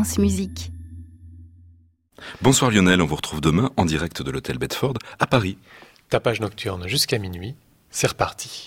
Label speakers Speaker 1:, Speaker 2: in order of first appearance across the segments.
Speaker 1: France Musique.
Speaker 2: Bonsoir Lionel, on vous retrouve demain en direct de l'hôtel Bedford à Paris.
Speaker 3: Tapage nocturne jusqu'à minuit, c'est reparti.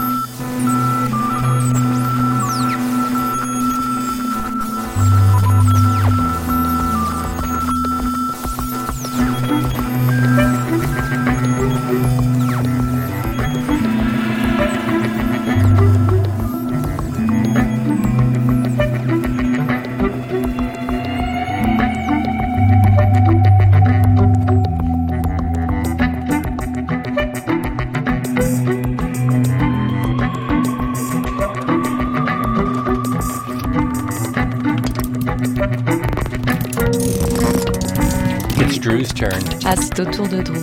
Speaker 1: Ah, c'est au tour de Drew.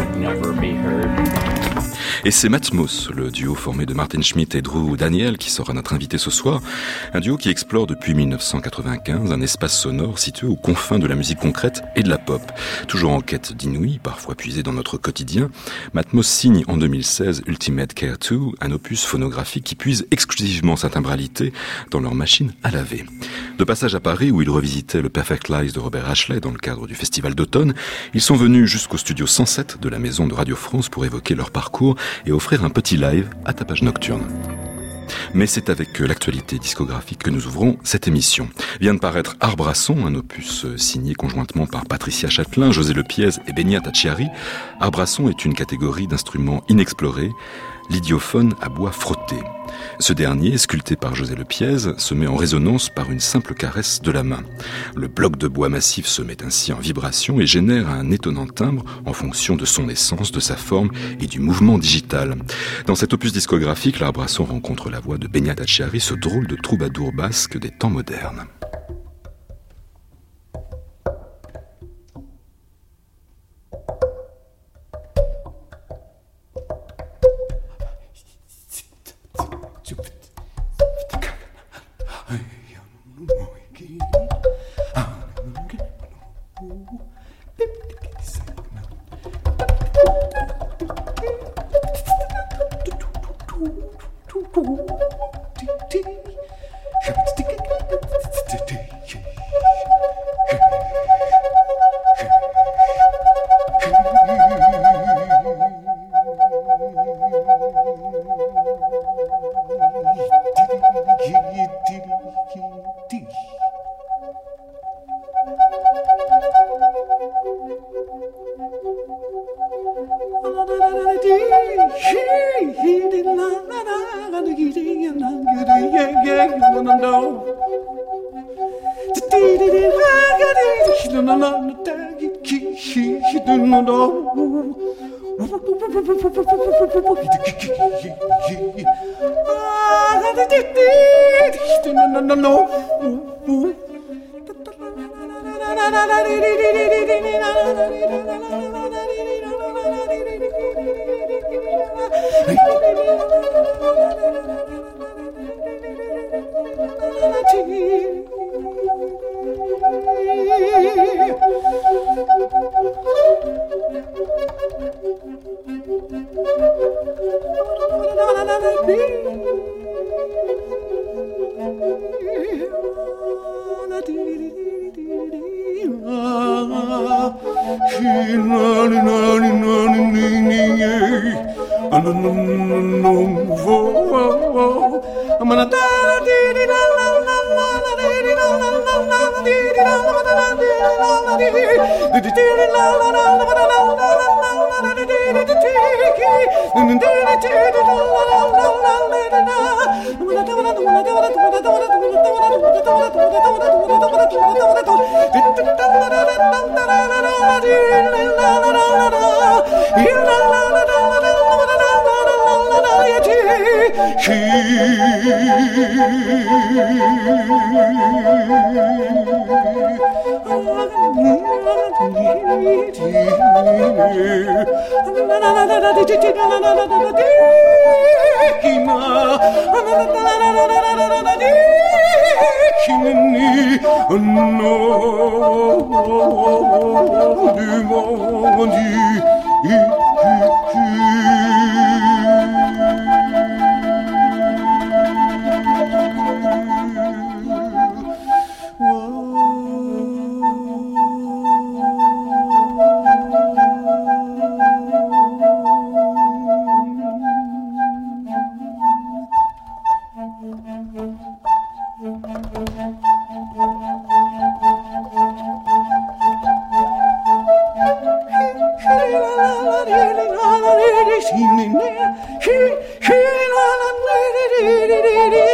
Speaker 2: Et c'est Matmos, le duo formé de Martin Schmitt et Drew Daniel, qui sera notre invité ce soir. Un duo qui explore depuis 1995 un espace sonore situé aux confins de la musique concrète et de la pop. Toujours en quête d'inouï, parfois puisé dans notre quotidien, Matmos signe en 2016 Ultimate Care 2, un opus phonographique qui puise exclusivement sa timbralité dans leur machine à laver. De passage à Paris, où ils revisitaient le Perfect Lies de Robert Ashley dans le cadre du Festival d'automne, ils sont venus jusqu'au studio 107 de la maison de Radio France pour évoquer leur parcours et offrir un petit live à Tapage nocturne. Mais c'est avec l'actualité discographique que nous ouvrons cette émission. Vient de paraître Arbrasson, un opus signé conjointement par Patricia Châtelain, José Lepiez et Beñat Acciari. Arbrasson est une catégorie d'instruments inexplorés, l'idiophone à bois frotté. Ce dernier, sculpté par José Lepiez, se met en résonance par une simple caresse de la main. Le bloc de bois massif se met ainsi en vibration et génère un étonnant timbre en fonction de son essence, de sa forme et du mouvement digital. Dans cet opus discographique, l'Arbrasson rencontre la voix de Beñat Acciari, ce drôle de troubadour basque des temps modernes.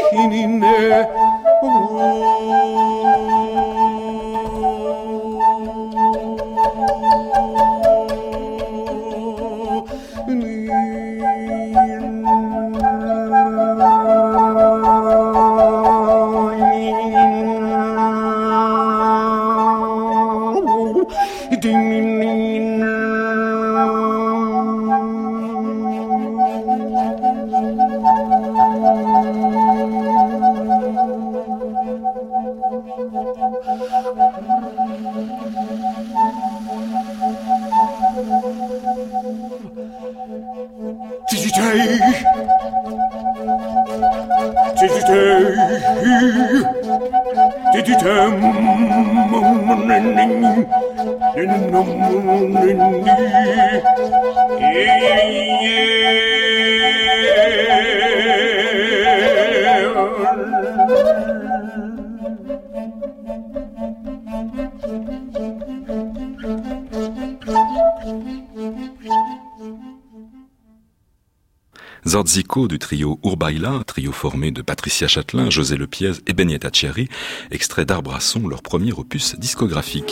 Speaker 2: Zorzico du trio Urbaila, trio formé de Patricia Châtelain, José Lepiez et Benietta Cherry, extrait d'Arbrasson, leur premier opus discographique.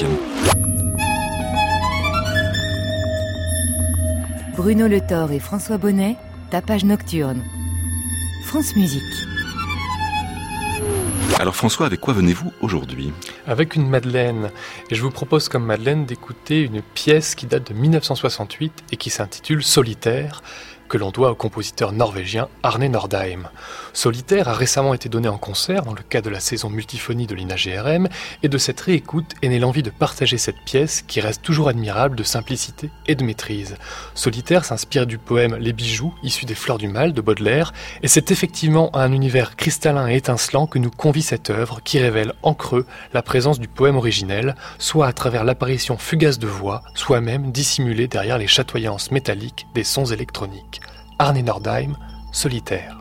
Speaker 1: Bruno Le Thor et François Bonnet, Tapage nocturne. France Musique.
Speaker 2: Alors François, avec quoi venez-vous aujourd'hui ?
Speaker 3: Avec une madeleine. Et je vous propose comme madeleine d'écouter une pièce qui date de 1968 et qui s'intitule Solitaire, que l'on doit au compositeur norvégien Arne Nordheim. Solitaire a récemment été donné en concert dans le cadre de la saison multiphonie de l'INA-GRM, et de cette réécoute est née l'envie de partager cette pièce qui reste toujours admirable de simplicité et de maîtrise. Solitaire s'inspire du poème Les Bijoux, issu des Fleurs du Mal de Baudelaire, et c'est effectivement à un univers cristallin et étincelant que nous convie cette œuvre qui révèle en creux la présence du poème originel, soit à travers l'apparition fugace de voix, soit même dissimulée derrière les chatoyances métalliques des sons électroniques. Arne Nordheim, Solitaire.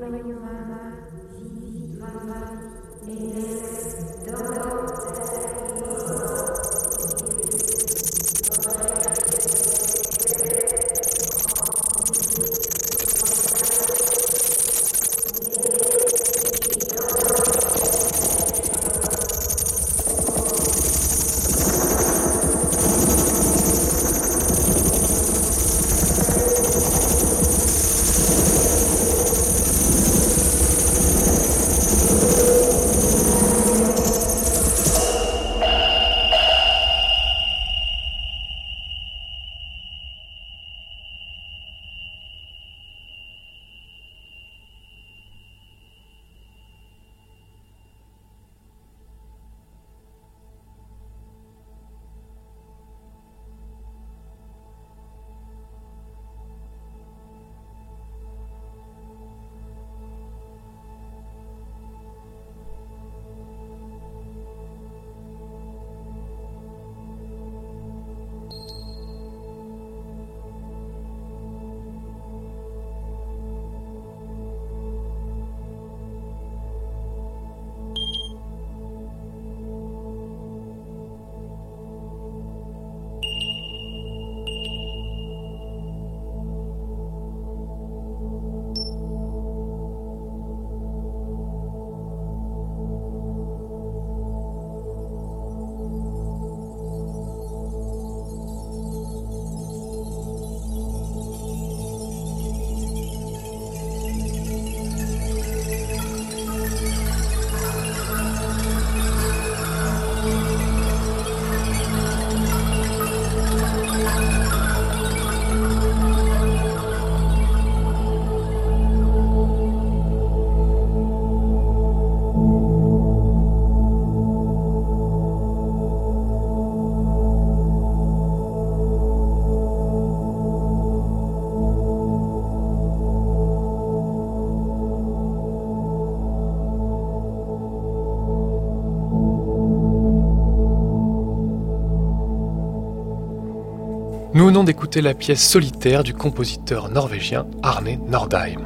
Speaker 3: Nous venons d'écouter la pièce Solitaire du compositeur norvégien Arne Nordheim.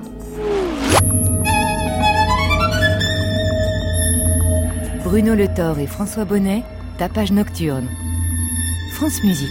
Speaker 1: Bruno Le Thor et François Bonnet, Tapage nocturne. France Musique.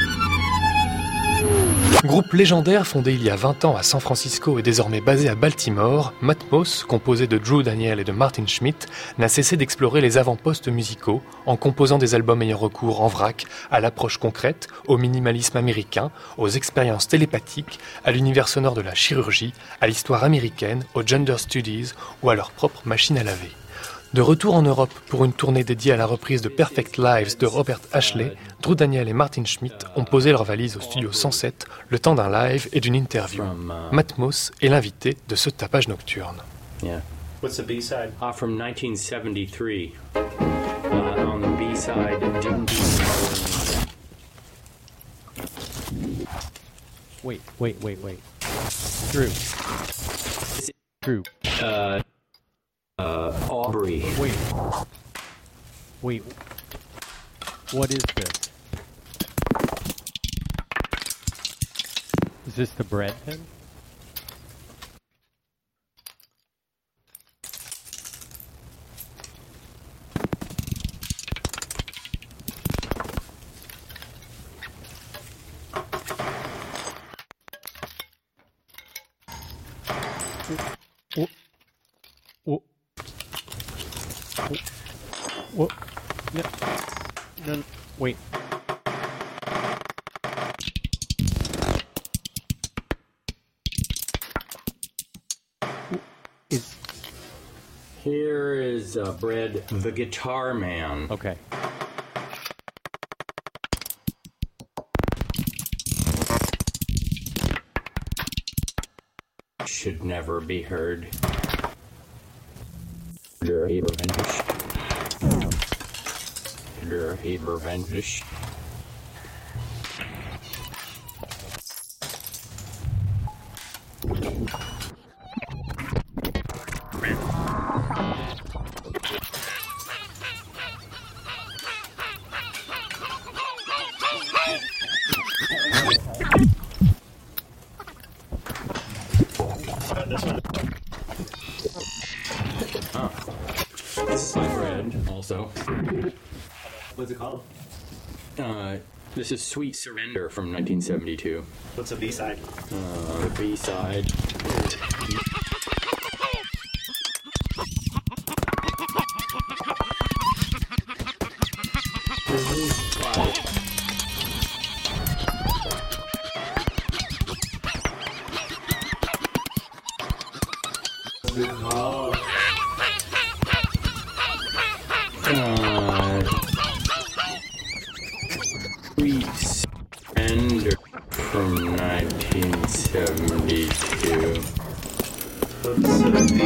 Speaker 3: Groupe légendaire fondé il y a 20 ans à San Francisco et désormais basé à Baltimore, Matmos, composé de Drew Daniel et de Martin Schmitt, n'a cessé d'explorer les avant-postes musicaux en composant des albums ayant recours en vrac à l'approche concrète, au minimalisme américain, aux expériences télépathiques, à l'univers sonore de la chirurgie, à l'histoire américaine, aux gender studies ou à leur propre machine à laver. De retour en Europe pour une tournée dédiée à la reprise de Perfect Lives de Robert Ashley, Drew Daniel et Martin Schmitt ont posé leurs valises au studio 107 le temps d'un live et d'une interview. Matmos est l'invité de ce tapage nocturne.
Speaker 4: Yeah. What's the B-side? From 1973. On the B-side, Didn't
Speaker 5: Wait. Drew.
Speaker 4: Aubrey.
Speaker 5: Wait. What is this? Is this the bread pen? What? No, wait.
Speaker 4: Here is Bread, the Guitar Man.
Speaker 5: Okay.
Speaker 4: Should never be heard. Revenge. also. What's it called? This is Sweet Surrender from 1972.
Speaker 6: What's the B-side?
Speaker 4: The B-side. Sweet Surrender from 1972.
Speaker 6: What's the B?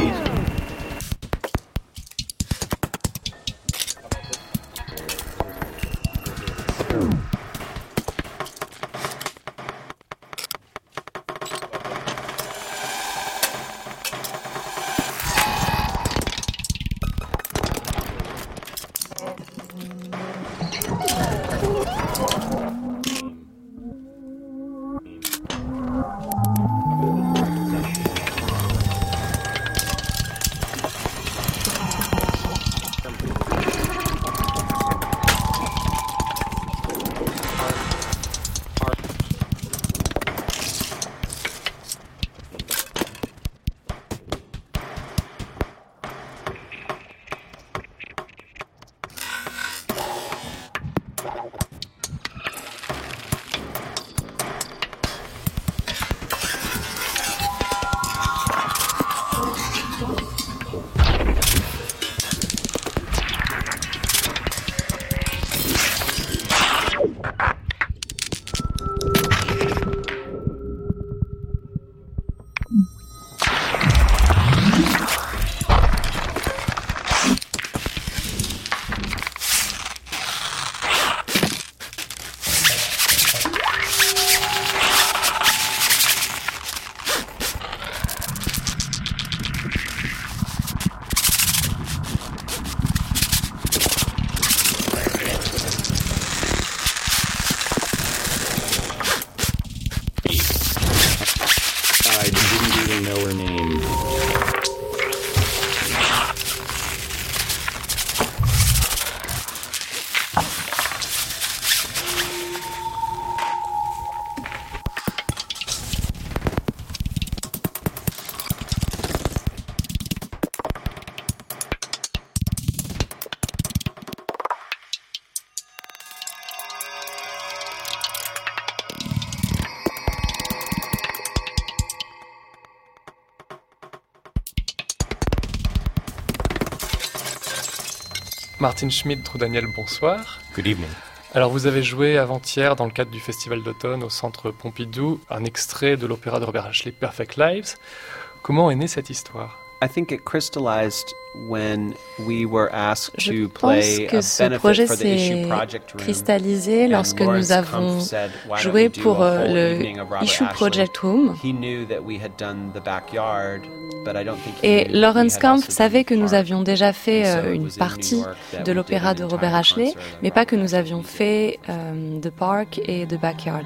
Speaker 3: Martin Schmitt, Drew Daniel, bonsoir.
Speaker 4: Good evening.
Speaker 3: Alors vous avez joué avant-hier dans le cadre du Festival d'automne au Centre Pompidou un extrait de l'opéra de Robert Ashley, Perfect Lives. Comment est née cette histoire ?
Speaker 7: I think it crystallized when we were asked
Speaker 8: Je
Speaker 7: to
Speaker 8: pense
Speaker 7: play
Speaker 8: que
Speaker 7: a
Speaker 8: ce
Speaker 7: benefit
Speaker 8: projet
Speaker 7: for the
Speaker 8: s'est
Speaker 7: Issue Project Room.
Speaker 8: cristallisé lorsque nous avons joué pour le Issue Project Room.
Speaker 7: He knew that we had done the backyard, but I don't think he
Speaker 8: Et
Speaker 7: knew that we
Speaker 8: Lawrence
Speaker 7: had
Speaker 8: Kampf
Speaker 7: also
Speaker 8: savait
Speaker 7: done
Speaker 8: que nous
Speaker 7: part.
Speaker 8: avions déjà fait
Speaker 7: And so it
Speaker 8: une
Speaker 7: was in
Speaker 8: partie
Speaker 7: New York that
Speaker 8: de
Speaker 7: we
Speaker 8: l'opéra
Speaker 7: did
Speaker 8: de
Speaker 7: an
Speaker 8: Robert
Speaker 7: entire
Speaker 8: Ashley,
Speaker 7: concert of
Speaker 8: mais pas que nous
Speaker 7: Robert
Speaker 8: avions
Speaker 7: Ashley.
Speaker 8: fait The Park et The Backyard.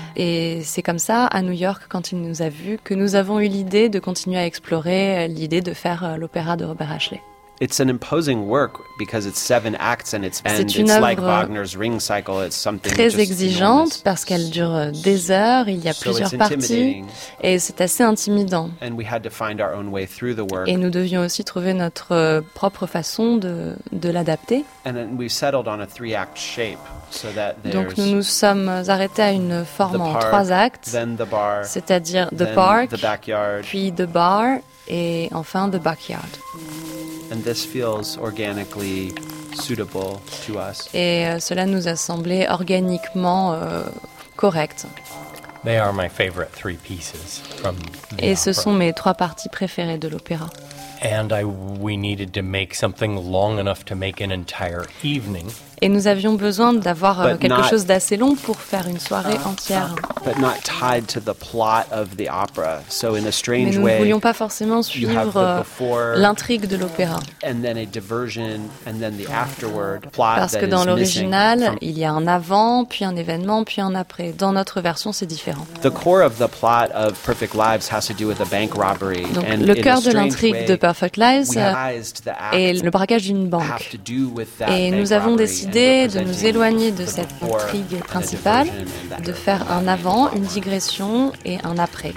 Speaker 8: Et c'est comme ça, à New York, quand il nous a vus, que nous avons eu l'idée de continuer à explorer l'idée de faire l'opéra de Robert Ashley.
Speaker 7: It's an imposing work because it's 7 acts and it's
Speaker 8: une
Speaker 7: like
Speaker 8: œuvre
Speaker 7: Wagner's Ring Cycle. It's something
Speaker 8: Très
Speaker 7: just
Speaker 8: exigeante
Speaker 7: enormous.
Speaker 8: parce qu'elle dure des heures, il y a
Speaker 7: So
Speaker 8: plusieurs
Speaker 7: it's
Speaker 8: parties
Speaker 7: intimidating.
Speaker 8: et c'est assez intimidant.
Speaker 7: And we had to find our own way through the work.
Speaker 8: Et nous devions aussi trouver notre propre façon de l'adapter.
Speaker 7: And then we settled on a 3-act shape so that
Speaker 8: Donc
Speaker 7: there's
Speaker 8: nous nous sommes arrêtés à une forme
Speaker 7: the
Speaker 8: en
Speaker 7: park,
Speaker 8: 3 actes,
Speaker 7: then the bar,
Speaker 8: c'est-à-dire
Speaker 7: then
Speaker 8: The Park,
Speaker 7: the backyard.
Speaker 8: puis The Bar et enfin The Backyard.
Speaker 7: And this feels organically suitable to us.
Speaker 8: Et cela nous a semblé organiquement correct.
Speaker 9: They are my favorite 3 pieces from the
Speaker 8: Et ce
Speaker 9: opera.
Speaker 8: sont mes 3 parties préférées de l'opéra.
Speaker 9: And we needed to make something long enough to make an entire evening.
Speaker 8: Et nous avions besoin d'avoir
Speaker 7: But
Speaker 8: quelque
Speaker 7: not-
Speaker 8: chose d'assez long pour faire une soirée entière.
Speaker 7: but not tied to the plot of the opera. So in a
Speaker 8: Mais
Speaker 7: strange
Speaker 8: nous ne
Speaker 7: way,
Speaker 8: voulions pas forcément
Speaker 7: you have
Speaker 8: suivre
Speaker 7: the before
Speaker 8: l'intrigue de l'opéra.
Speaker 7: and then a diversion and then the afterward plot
Speaker 8: Parce
Speaker 7: that
Speaker 8: que
Speaker 7: is
Speaker 8: dans
Speaker 7: missing
Speaker 8: l'original,
Speaker 7: from
Speaker 8: il y a un avant, puis un événement, puis un après. Dans notre version, c'est différent.
Speaker 7: the core of the plot of Perfect Lives has to do with a bank robbery.
Speaker 8: Donc,
Speaker 7: and
Speaker 8: le
Speaker 7: in a
Speaker 8: cœur de
Speaker 7: strange
Speaker 8: l'intrigue
Speaker 7: way,
Speaker 8: de Perfect Lives
Speaker 7: we realized the act
Speaker 8: est le braquage d'une
Speaker 7: have
Speaker 8: banque.
Speaker 7: to do with that
Speaker 8: Et
Speaker 7: bank
Speaker 8: nous avons
Speaker 7: robbery
Speaker 8: décidé
Speaker 7: and
Speaker 8: de nous
Speaker 7: representing
Speaker 8: éloigner de
Speaker 7: the
Speaker 8: cette
Speaker 7: before
Speaker 8: intrigue
Speaker 7: and a
Speaker 8: principale,
Speaker 7: diversion and that.
Speaker 8: de faire un avant, une digression et un après.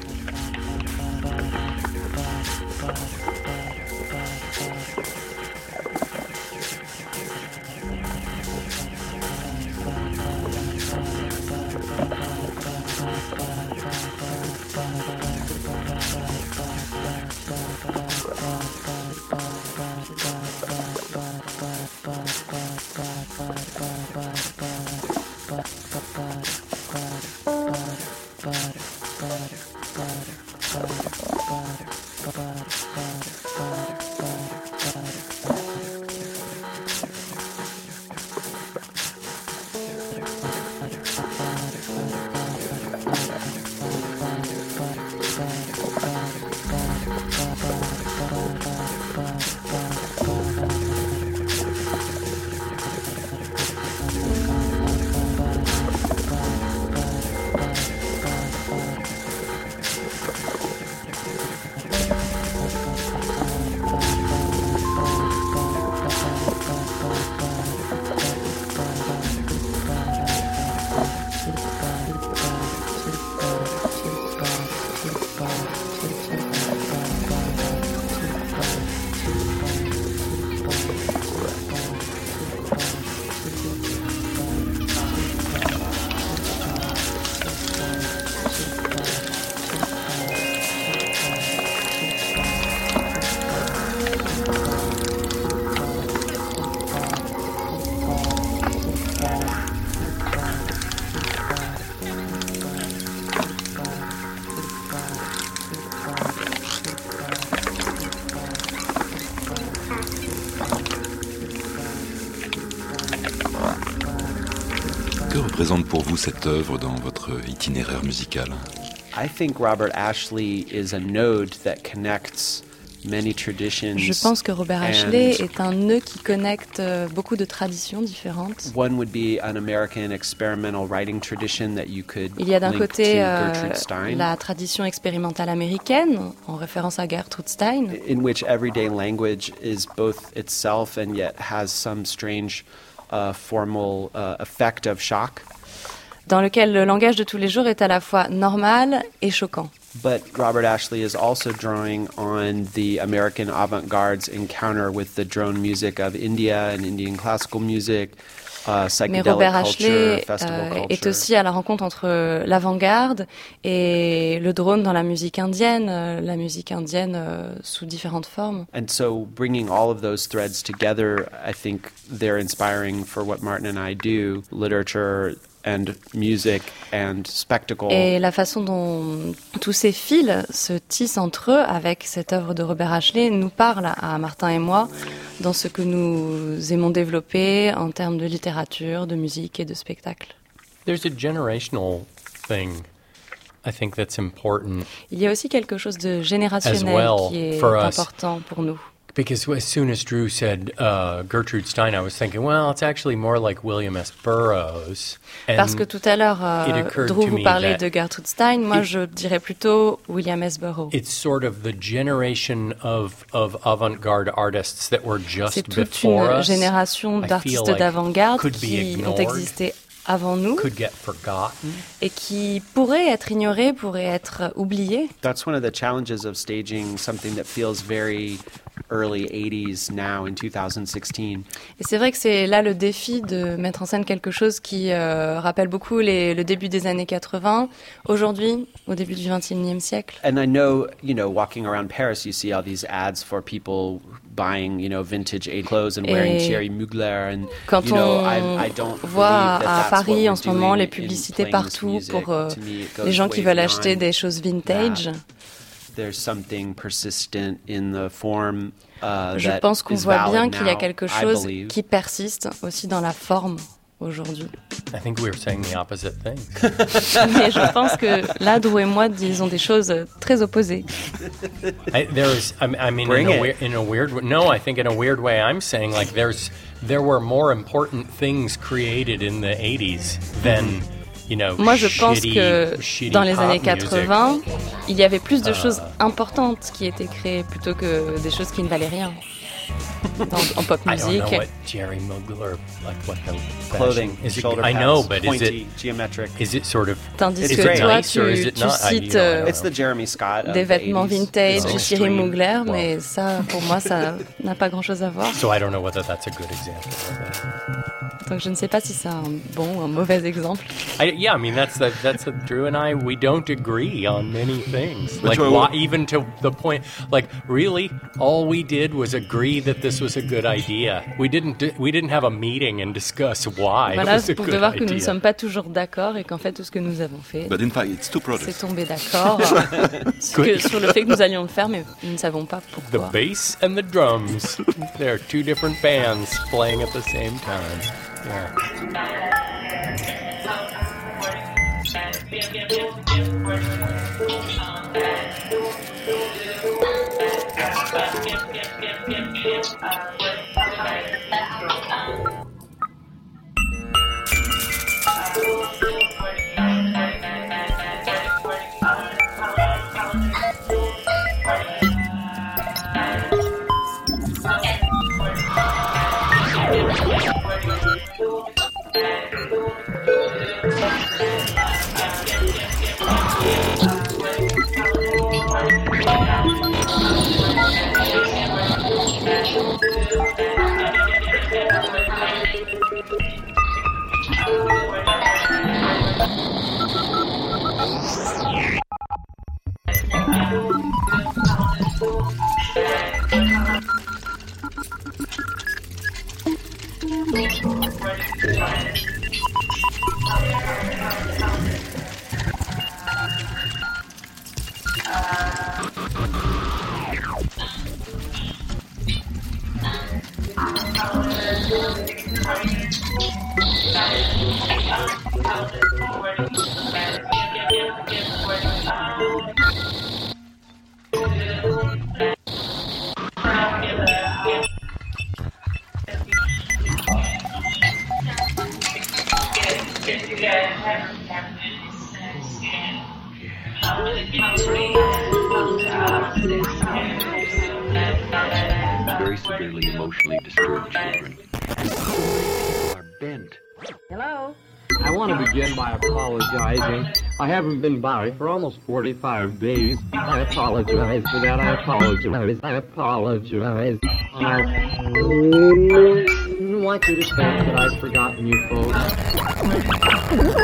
Speaker 2: Que représente pour vous cette œuvre dans votre itinéraire musical ?
Speaker 7: I think Robert Ashley is a node that connects many traditions.
Speaker 8: Je pense que Robert Ashley est un nœud qui connecte beaucoup de traditions différentes.
Speaker 7: One would be an American experimental writing tradition that you could
Speaker 8: Il y a d'un
Speaker 7: link
Speaker 8: côté
Speaker 7: to Gertrude Stein,
Speaker 8: la tradition expérimentale américaine, en référence à Gertrude Stein,
Speaker 7: in which everyday language is both itself and yet has some strange formal effect of shock.
Speaker 8: dans lequel le langage de tous les jours est à la fois normal et choquant.
Speaker 7: But Robert Ashley is also drawing on the American avant-garde's encounter with the drone music of India and Indian classical music,
Speaker 8: Mais
Speaker 7: psychedelic
Speaker 8: Robert
Speaker 7: culture,
Speaker 8: Ashley
Speaker 7: festival culture.
Speaker 8: est aussi à la rencontre entre l'avant-garde et le drone dans la musique indienne sous différentes formes.
Speaker 7: And so bringing all of those threads together, I think they're inspiring for what Martin and I do, literature and music and spectacle.
Speaker 8: Et la façon dont tous ces fils se tissent entre eux avec cette œuvre de Robert Ashley nous parle à Martin et moi dans ce que nous aimons développer en termes de littérature, de musique et de spectacle.
Speaker 9: There's a generational thing, I think, that's important.
Speaker 8: Il y a aussi quelque chose de générationnel
Speaker 9: As well,
Speaker 8: qui est
Speaker 9: for us.
Speaker 8: important pour nous.
Speaker 9: Because as soon as Drew said Gertrude Stein, I was thinking, well, it's actually more like William S. Burroughs. And
Speaker 8: Parce que tout à l'heure,
Speaker 9: it occurred
Speaker 8: Drew
Speaker 9: to
Speaker 8: vous
Speaker 9: me
Speaker 8: parlait
Speaker 9: that
Speaker 8: de Gertrude Stein, moi
Speaker 9: it-
Speaker 8: je dirais plutôt William S. Burroughs.
Speaker 9: it's sort of the generation of avant-garde artists that were just
Speaker 8: C'est toute
Speaker 9: before
Speaker 8: une
Speaker 9: us.
Speaker 8: génération
Speaker 9: I feel
Speaker 8: d'artistes
Speaker 9: like
Speaker 8: d'avant-garde
Speaker 9: could be
Speaker 8: qui ont
Speaker 9: ignored,
Speaker 8: existé avant nous
Speaker 9: could get forgotten.
Speaker 8: et qui pourraient être ignorés, pourraient être oubliés.
Speaker 7: That's one of the challenges of staging something that feels very early 80s now in 2016.
Speaker 8: Et c'est vrai que c'est là le défi de mettre en scène quelque chose qui rappelle beaucoup le début des années 80, aujourd'hui, au début du XXIe siècle.
Speaker 7: And I know, walking around Paris, you see all these ads for people buying, vintage 80s clothes and wearing
Speaker 8: Et
Speaker 7: Thierry Mugler. And,
Speaker 8: Quand on
Speaker 7: I don't
Speaker 8: voit
Speaker 7: believe that
Speaker 8: à
Speaker 7: that's what
Speaker 8: Paris en
Speaker 7: we're
Speaker 8: ce moment
Speaker 7: doing
Speaker 8: les
Speaker 7: in
Speaker 8: publicités
Speaker 7: playing this
Speaker 8: partout
Speaker 7: music.
Speaker 8: pour
Speaker 7: To me, it goes
Speaker 8: les gens qui
Speaker 7: way
Speaker 8: veulent
Speaker 7: beyond
Speaker 8: acheter des choses vintage,
Speaker 7: that. there's something persistent in the form
Speaker 8: Je
Speaker 7: that
Speaker 8: pense qu'on
Speaker 7: is
Speaker 8: voit bien
Speaker 7: valid
Speaker 8: qu'il y a
Speaker 7: now,
Speaker 8: quelque
Speaker 7: I
Speaker 8: chose
Speaker 7: believe.
Speaker 8: qui persiste aussi dans la forme aujourd'hui.
Speaker 9: I think we were saying the opposite thing.
Speaker 8: Mais je pense que là, Drew et moi disons des choses très opposées.
Speaker 9: I mean,
Speaker 7: Bring it.
Speaker 9: in a weird way. No, I think in a weird way, I'm saying like there were more important things created in the 80s than, you know,
Speaker 8: Moi, je pense que
Speaker 9: shitty
Speaker 8: dans les
Speaker 9: pop
Speaker 8: années
Speaker 9: music.
Speaker 8: 80, il y avait plus de choses importantes qui étaient créées plutôt que des choses qui ne valaient rien en pop
Speaker 9: I don't
Speaker 8: music.
Speaker 9: know what Jerry Mugler, like what the
Speaker 7: Clothing,
Speaker 9: fashion- is it,
Speaker 7: shoulder
Speaker 9: I
Speaker 7: pads,
Speaker 9: know, but
Speaker 7: pointy, geometric.
Speaker 9: is it sort of
Speaker 8: Tandis
Speaker 7: It's
Speaker 8: que
Speaker 7: great.
Speaker 8: toi,
Speaker 9: nice or is
Speaker 8: tu
Speaker 9: it not?
Speaker 8: cites
Speaker 9: I don't
Speaker 7: It's the Jeremy Scott of
Speaker 8: des
Speaker 7: the
Speaker 8: vêtements
Speaker 7: 80s.
Speaker 8: vintage
Speaker 7: It's
Speaker 8: de Thierry
Speaker 7: extreme.
Speaker 8: Mugler,
Speaker 9: Wow.
Speaker 8: mais ça, pour moi, ça n'a pas grand-chose à voir.
Speaker 9: So I don't know whether that's a good example of that.
Speaker 8: Donc je ne sais pas si c'est un bon ou un mauvais exemple.
Speaker 9: Yeah, I mean that's Drew and I, we don't agree on many things.
Speaker 2: But
Speaker 9: Like
Speaker 2: you-
Speaker 9: why, even to the point, like really, all we did was agree that this was a good idea. We didn't have a meeting and discuss why
Speaker 8: Voilà,
Speaker 9: it was a
Speaker 8: pour
Speaker 9: good
Speaker 8: te voir que nous ne
Speaker 9: idea.
Speaker 8: sommes pas toujours d'accord et qu'en fait tout ce que nous avons fait,
Speaker 2: But in fact, it's two
Speaker 8: c'est
Speaker 2: projects.
Speaker 8: tomber d'accord sur le fait que nous allions le faire, mais nous ne savons pas
Speaker 9: The
Speaker 8: pourquoi.
Speaker 9: bass and the drums, they're two different bands playing at the same time. Yeah.
Speaker 10: Very severely emotionally disturbed children are bent.
Speaker 11: Hello? I want to begin by apologizing. I haven't been by for almost 45 days. I apologize for that. I apologize. I apologize. I want you to think that I've forgotten you folks.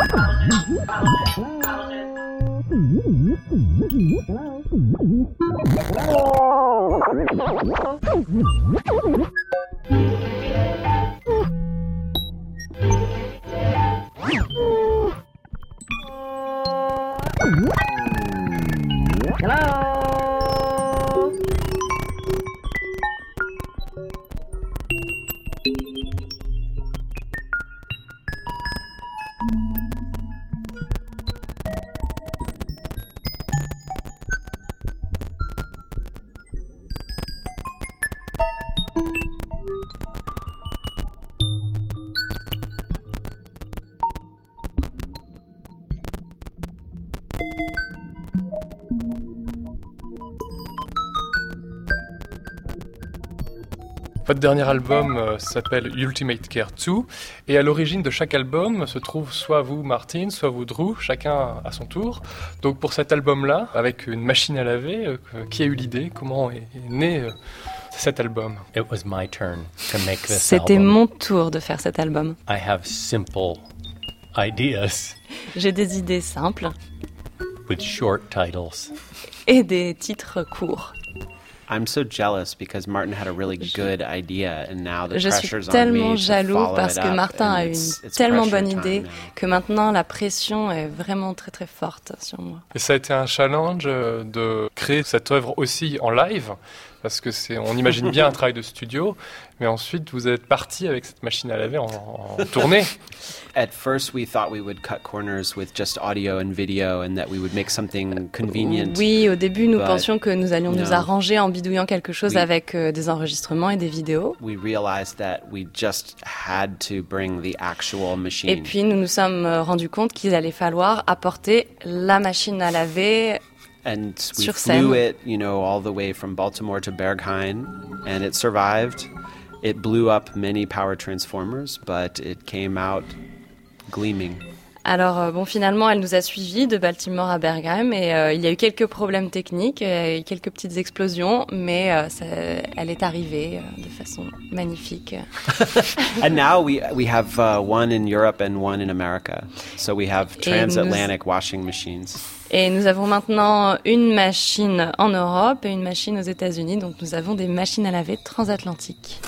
Speaker 3: Votre dernier album s'appelle Ultimate Care 2 et à l'origine de chaque album se trouve soit vous Martin, soit vous Drew, chacun à son tour. Donc pour cet album-là, avec une machine à laver, qui a eu l'idée? Comment est né cet album?
Speaker 9: It was my turn to make this
Speaker 8: C'était
Speaker 9: album.
Speaker 8: mon tour de faire cet album.
Speaker 9: I have simple ideas
Speaker 8: J'ai des idées simples
Speaker 9: with short titles.
Speaker 8: et des titres courts.
Speaker 7: I'm so jealous because Martin had a really good idea and now the
Speaker 8: Je suis
Speaker 7: pressure's on
Speaker 8: tellement
Speaker 7: me to
Speaker 8: jaloux
Speaker 7: follow
Speaker 8: parce
Speaker 7: it
Speaker 8: que
Speaker 7: up,
Speaker 8: Martin
Speaker 7: and
Speaker 8: a une
Speaker 7: it's
Speaker 8: tellement
Speaker 7: pressure
Speaker 8: bonne
Speaker 7: time
Speaker 8: idée
Speaker 7: now.
Speaker 8: que maintenant la pression est vraiment très très forte sur moi.
Speaker 3: Et ça a été un challenge de créé cette œuvre aussi en live, parce que on imagine bien un travail de studio, mais ensuite vous êtes parti avec cette machine à laver en tournée.
Speaker 7: At first, we thought we would cut corners with just audio and video, and that we would make something convenient.
Speaker 8: Oui, au début, nous pensions que nous allions nous arranger en bidouillant quelque chose avec des enregistrements et des vidéos.
Speaker 7: We realized that we just had to bring the actual machine.
Speaker 8: Et puis, nous nous sommes rendus compte qu'il allait falloir apporter la machine à laver.
Speaker 7: And we flew it, all the way from Baltimore to Berghain, and it survived. It blew up many power transformers, but it came out gleaming.
Speaker 8: Alors finalement, elle nous a suivis de Baltimore à Bergheim et il y a eu quelques problèmes techniques, quelques petites explosions, mais elle est arrivée de façon magnifique.
Speaker 7: And now we have one in Europe and one in America. So we have transatlantic washing machines.
Speaker 8: Et nous avons maintenant une machine en Europe et une machine aux États-Unis, donc nous avons des machines à laver transatlantiques.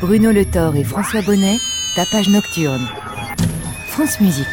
Speaker 1: Bruno Le Thor et François Bonnet, Tapage nocturne. France Musique.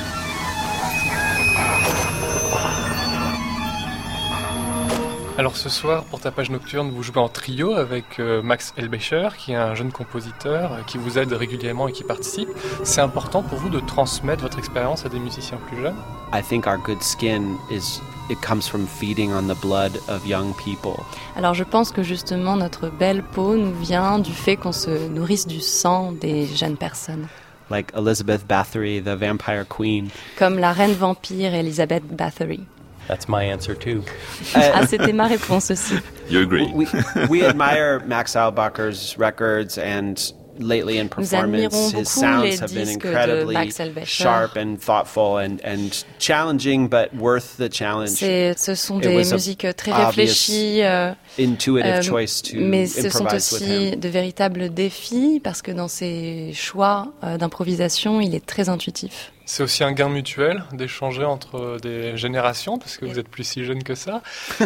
Speaker 3: Alors ce soir, pour Tapage nocturne, vous jouez en trio avec Max Elbecher, qui est un jeune compositeur qui vous aide régulièrement et qui participe. C'est important pour vous de transmettre votre expérience à des musiciens plus jeunes?
Speaker 7: I think our good skin it comes from feeding on the blood of young people.
Speaker 8: Alors je pense que justement notre belle peau nous vient du fait qu'on se nourrisse du sang des jeunes personnes.
Speaker 7: Like Elizabeth Bathory, the vampire queen.
Speaker 8: Comme la reine vampire Elizabeth Bathory.
Speaker 9: That's my answer too.
Speaker 8: C'était ma réponse aussi.
Speaker 2: You agree?
Speaker 7: We admire Max Albacher's records, and lately in performance, his sounds have been incredibly sharp and thoughtful and challenging, but worth the challenge.
Speaker 8: Ce sont des musiques très réfléchies,
Speaker 7: intuitive choice to
Speaker 8: mais ce sont
Speaker 7: improvise with
Speaker 8: aussi
Speaker 7: him.
Speaker 8: de véritables défis parce que dans ses choix d'improvisation, il est très intuitif.
Speaker 3: C'est aussi un gain mutuel d'échanger entre des générations, parce que vous êtes plus si jeune que ça.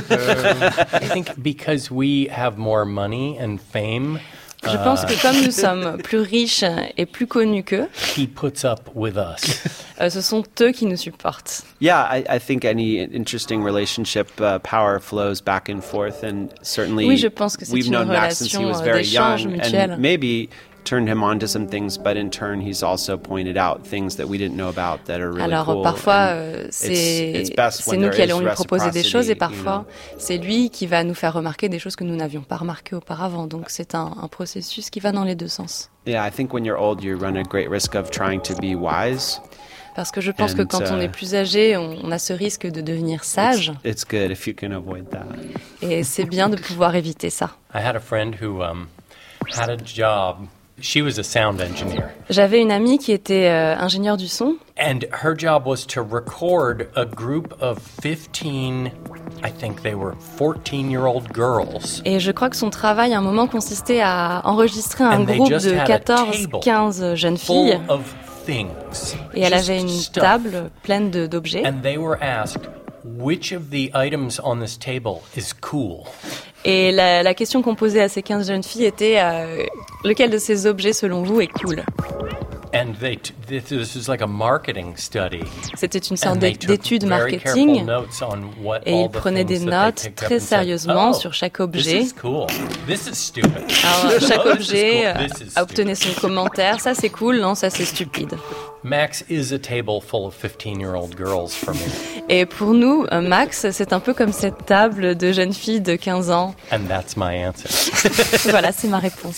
Speaker 9: I think because we have more money and fame.
Speaker 8: Je pense que comme nous sommes plus riches et plus connus qu'eux,
Speaker 9: he puts up with us.
Speaker 8: Ce sont eux qui nous supportent.
Speaker 7: Yeah, I think any interesting relationship power flows back and forth, and certainly
Speaker 8: oui, je pense que c'est
Speaker 7: we've
Speaker 8: une
Speaker 7: known Max since he was
Speaker 8: relation
Speaker 7: very
Speaker 8: d'échange
Speaker 7: young,
Speaker 8: mutuel.
Speaker 7: and maybe turned him on to some things, but in turn he's also pointed out things that we didn't know about that are really
Speaker 8: Alors
Speaker 7: cool.
Speaker 8: parfois
Speaker 7: It's best
Speaker 8: c'est
Speaker 7: when
Speaker 8: nous
Speaker 7: there
Speaker 8: qui
Speaker 7: is
Speaker 8: allons lui proposer des choses, et
Speaker 7: reciprocity,
Speaker 8: parfois c'est lui qui va nous faire remarquer des choses que nous n'avions pas remarquées auparavant. Donc c'est un processus qui va dans les deux sens.
Speaker 7: Yeah, I think when you're old, you run a great risk of trying to be wise.
Speaker 8: Parce que je pense que quand on est plus âgé, on a ce risque de devenir sage.
Speaker 7: It's good if you can avoid that.
Speaker 8: Et c'est bien de pouvoir éviter ça.
Speaker 9: I had a friend who had a job. She was a sound engineer.
Speaker 8: J'avais une amie qui était ingénieure du son.
Speaker 9: And her job was to record a group of 15, I think they were 14-year-old girls.
Speaker 8: Et je crois que son travail à un moment consistait à enregistrer un groupe de 14-15 jeunes filles. Et elle avait une table pleine d'objets.
Speaker 9: And they were asked, which of the items on this table is cool?
Speaker 8: Et la question qu'on posait à ces 15 jeunes filles était lequel de ces objets selon vous est cool?
Speaker 9: And this was like a marketing study.
Speaker 8: C'était une sorte d'étude marketing, et ils prenaient des notes très sérieusement sur chaque objet.
Speaker 9: This is cool. This is stupid.
Speaker 8: Alors, chaque objet obtenait son commentaire. Ça c'est cool, non, ça c'est stupide.
Speaker 9: Max is a table full of 15-year-old girls for me.
Speaker 8: Et pour nous, Max, c'est un peu comme cette table de jeunes filles de 15 ans.
Speaker 9: And that's my answer.
Speaker 8: Voilà, c'est ma réponse.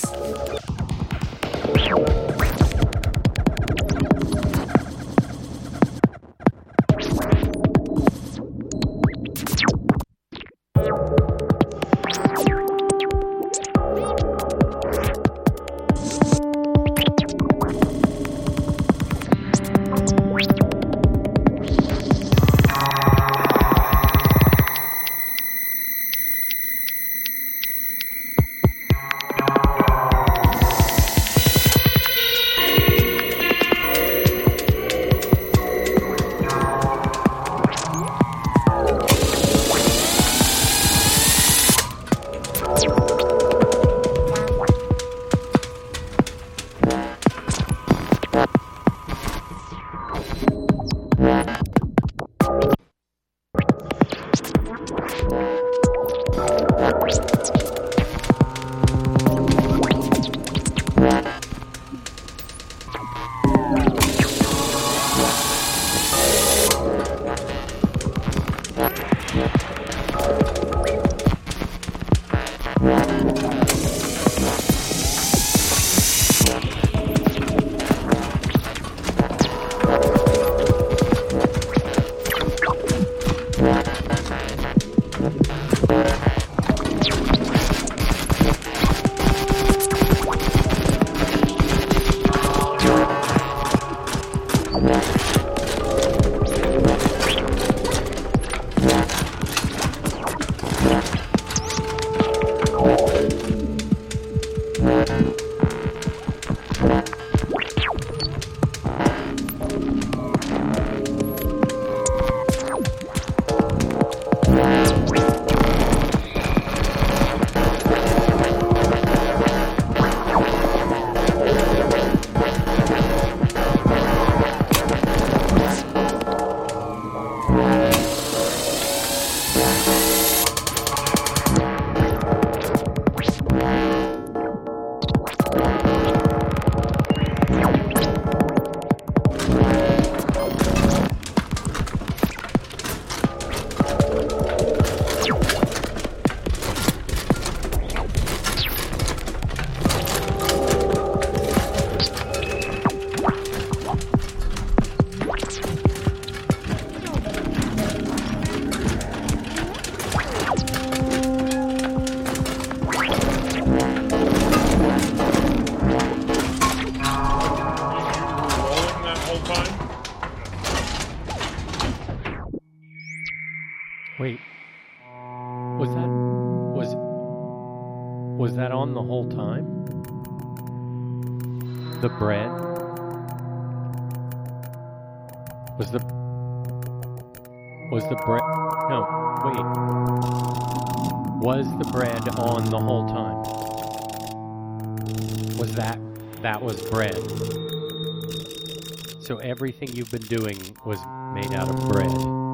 Speaker 5: Wait. Was that on the whole time? The bread? Was the bread? No, wait. Was the bread on the whole time? Was that was bread? So everything you've been doing was made out of bread.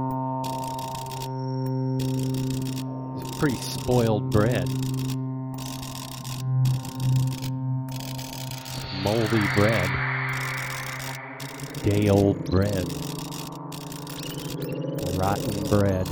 Speaker 5: It's pretty spoiled bread. Moldy bread. Day-old bread. Rotten bread.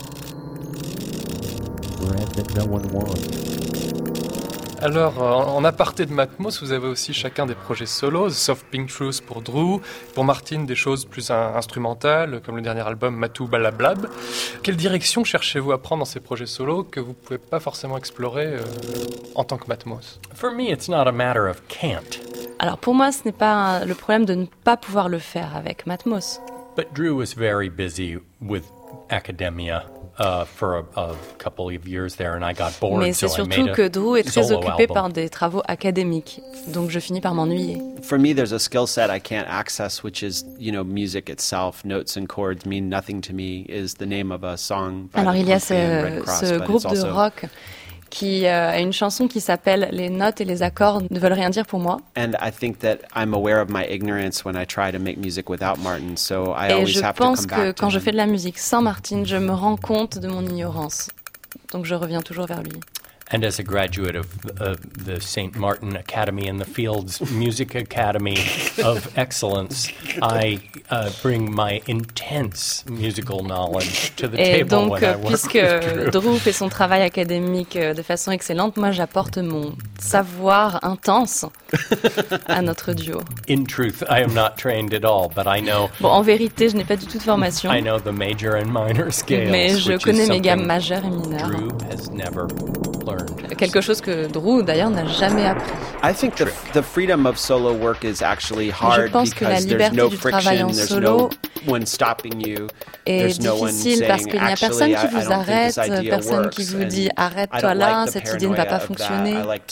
Speaker 5: Bread that no one wants.
Speaker 3: Alors, en aparté de Matmos, vous avez aussi chacun des projets solos, Soft Pink Truth pour Drew, pour Martin des choses plus instrumentales, comme le dernier album Matou Balablab. Quelle direction cherchez-vous à prendre dans ces projets solos que vous ne pouvez pas forcément explorer en tant que Matmos?
Speaker 9: For me, it's not a matter of can't.
Speaker 8: Alors pour moi, ce n'est pas le problème de ne pas pouvoir le faire avec Matmos.
Speaker 9: But Drew was very busy with academia. For a couple of years there, and I got bored.
Speaker 8: Mais c'est surtout que Drew est très occupé par des travaux académiques, donc je finis par m'ennuyer.
Speaker 7: For me, there's a skill set I can't access, which is, music itself. Notes and chords mean nothing to me. Is the name of a song.
Speaker 8: Alors il y a ce groupe de rock qui a une chanson qui s'appelle « Les notes et les accords ne veulent rien dire pour moi ».
Speaker 7: And I think that I'm aware of my ignorance when I try to make music without Martin, so I always have to come back to him. Et je pense que quand je fais de la musique sans Martin, je me rends compte de mon ignorance. Donc je reviens toujours vers lui.
Speaker 9: And as a graduate of the St. Martin Academy and the Fields Music Academy of Excellence, I bring my intense musical knowledge to the table
Speaker 8: donc,
Speaker 9: when I work with Drew.
Speaker 8: Puisque Drew fait son travail académique de façon excellente, moi j'apporte mon savoir intense à notre duo.
Speaker 9: In truth, I am not trained at all, but I know.
Speaker 8: Bon, en vérité, je n'ai pas du tout de formation.
Speaker 9: I know the major and minor scales.
Speaker 8: Mais je connais mes gammes majeures et mineures.
Speaker 9: Drew has never learned.
Speaker 8: Quelque chose que Drew d'ailleurs n'a jamais appris.
Speaker 7: I think the freedom of solo work is actually hard because there's no friction, there's no one stopping you.
Speaker 8: Est difficile parce qu'il n'y a personne qui vous arrête, personne qui vous dit arrête-toi là, cette idée ne va pas fonctionner.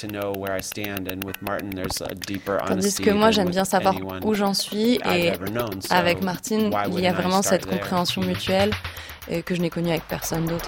Speaker 8: Tandis que moi j'aime bien savoir où j'en suis et avec Martin il y a vraiment cette compréhension mutuelle et que je n'ai connue avec personne d'autre.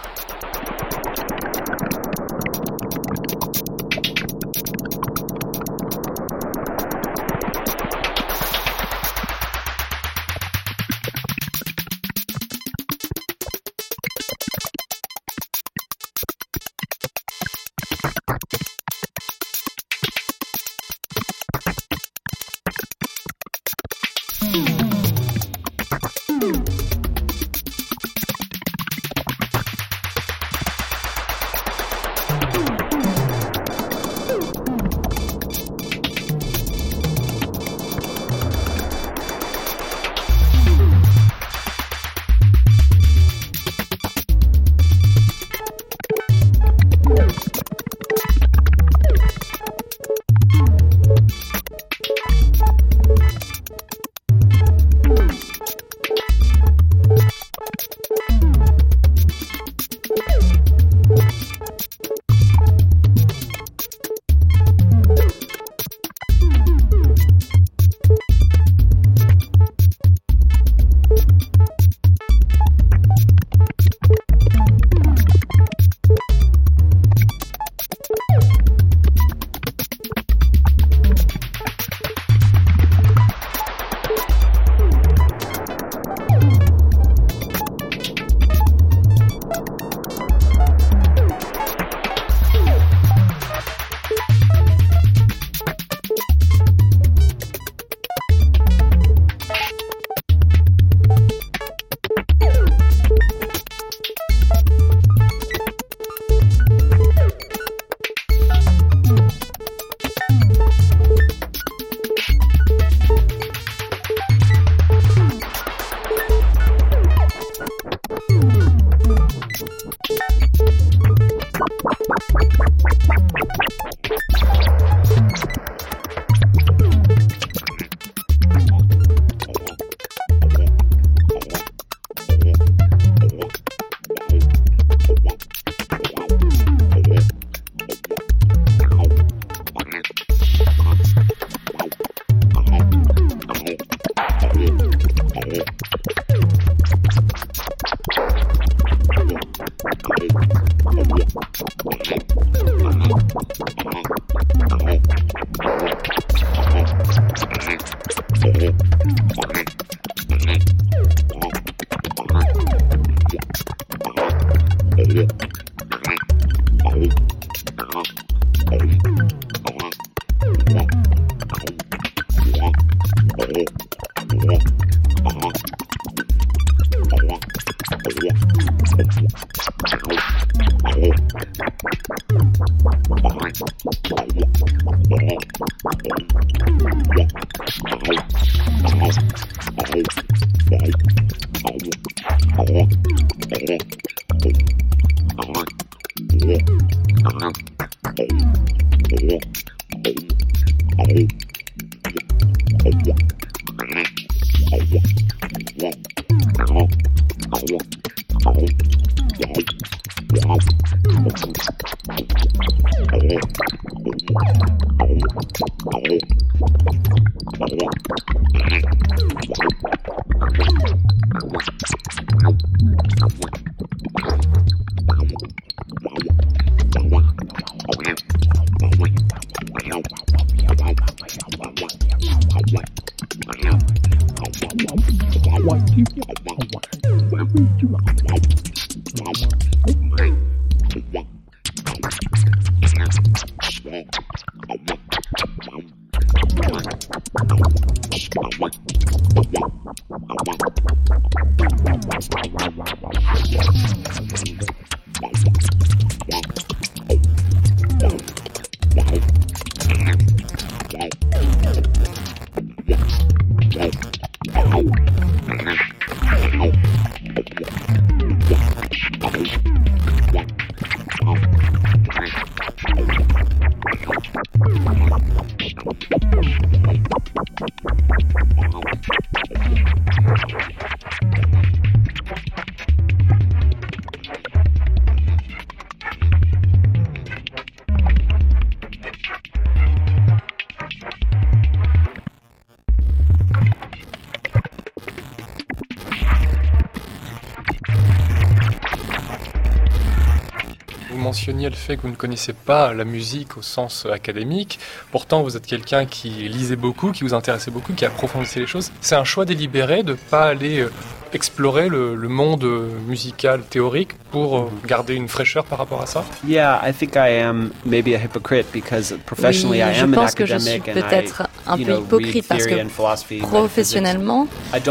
Speaker 3: mentionniez le fait que vous ne connaissez pas la musique au sens académique. Pourtant, vous êtes quelqu'un qui lisait beaucoup, qui vous intéressait beaucoup, qui approfondissait les choses. C'est un choix délibéré de ne pas aller explorer le monde musical théorique pour garder une fraîcheur par rapport à ça?
Speaker 7: Yeah, I think I am maybe a hypocrite because professionally I am an academic and I,
Speaker 8: hypocrite parce que professionnellement,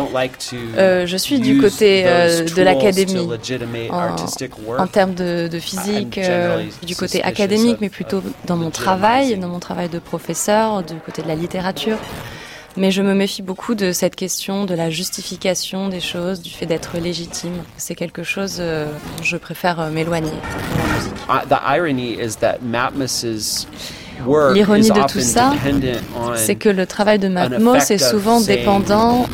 Speaker 8: je suis du côté de l'académie en termes de physique, du côté académique, mais plutôt dans mon travail de professeur, du côté de la littérature. Mais je me méfie beaucoup de cette question de la justification des choses, du fait d'être légitime. C'est quelque chose dont je préfère m'éloigner dans la musique. L'ironie de tout ça, c'est que le travail de Matmos est souvent dépendant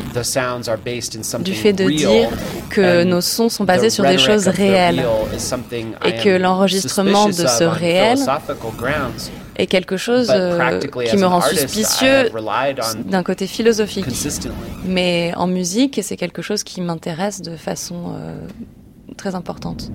Speaker 8: du fait de dire que nos sons sont basés sur des choses réelles et que l'enregistrement de ce réel est quelque chose qui me rend suspicieux d'un côté philosophique. Mais en musique, c'est quelque chose qui m'intéresse de façon très importante.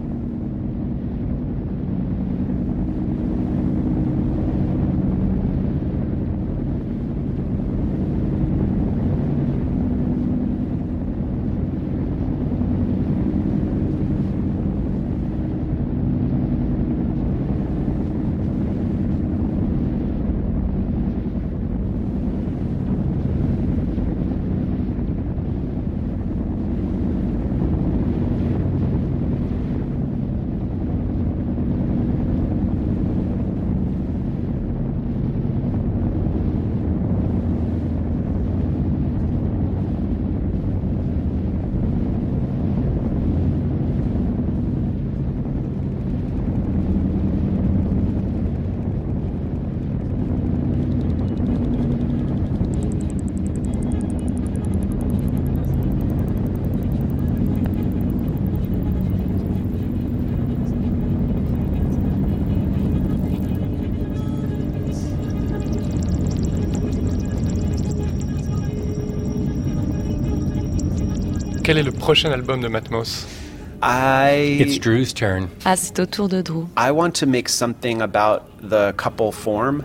Speaker 3: Quel est le prochain album de Matmos?
Speaker 9: It's Drew's turn.
Speaker 8: Ah, c'est au tour de Drew.
Speaker 7: I want to make something about the couple form.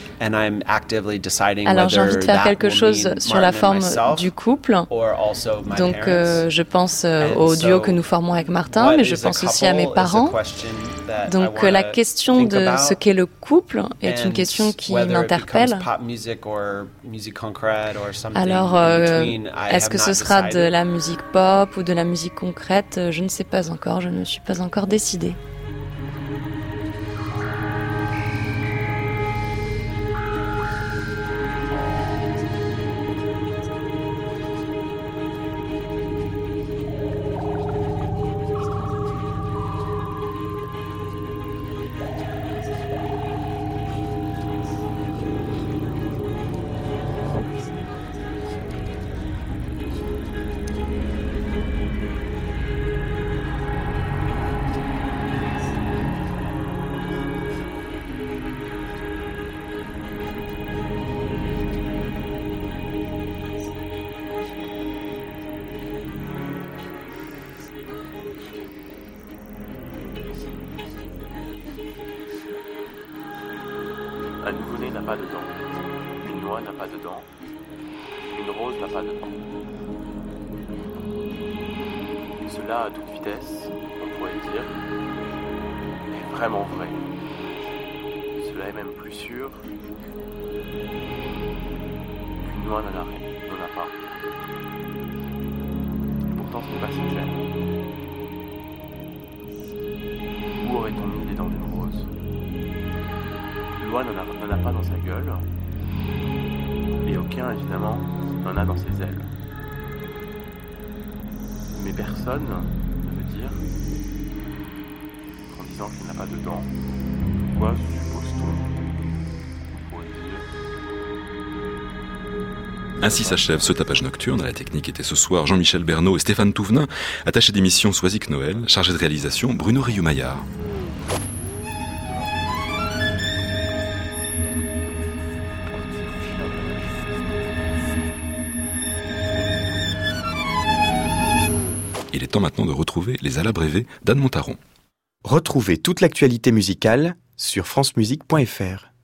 Speaker 8: Alors j'ai envie de faire quelque chose sur la forme du couple. Donc je pense au duo que nous formons avec Martin, mais je pense aussi à mes parents. Donc la question de ce qu'est le couple est une question qui m'interpelle. Alors est-ce que ce sera de la musique pop ou de la musique concrète? Je ne sais pas encore, je ne suis pas encore décidée.
Speaker 12: n'a pas de dents. Une noix n'a pas de dents. Une rose n'a pas de dents. Cela à toute vitesse, on pourrait dire, est vraiment vrai. Cela est même plus sûr qu'une noix n'en a pas. Et pourtant ce n'est pas si clair. Où aurait-on mis les dents d'une rose? Une noix n'en a pas dans sa gueule, et aucun évidemment n'en a dans ses ailes. Mais personne ne veut dire qu'en disant qu'il n'a pas de dents, quoi suppose-t-on? On pourrait dire.
Speaker 2: Ainsi s'achève ce tapage nocturne. À la technique était ce soir Jean-Michel Bernot et Stéphane Touvenin, attachés d'émission Soisic Noël, chargé de réalisation Bruno Riou-Maillard. Il est temps maintenant de retrouver les Alabrévés d'Anne Montaron.
Speaker 13: Retrouvez toute l'actualité musicale sur francemusique.fr.